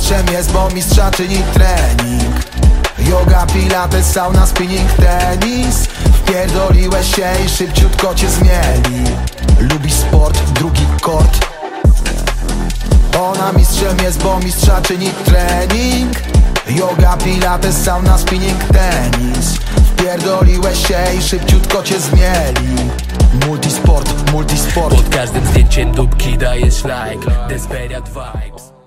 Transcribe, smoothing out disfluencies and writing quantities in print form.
mistrzem jest, bo mistrza czyni trening. Yoga, pilates, sauna, spinning, tenis. Wpierdoliłeś się i szybciutko cię zmieli. Lubisz sport, drugi kort. Ona mistrzem jest, bo mistrza czyni trening. Yoga, pilates, sauna, spinning, tenis. Wpierdoliłeś się i szybciutko cię zmieli. Multisport, multisport. Pod każdym zdjęciem dupki dajesz like. Desperate vibes.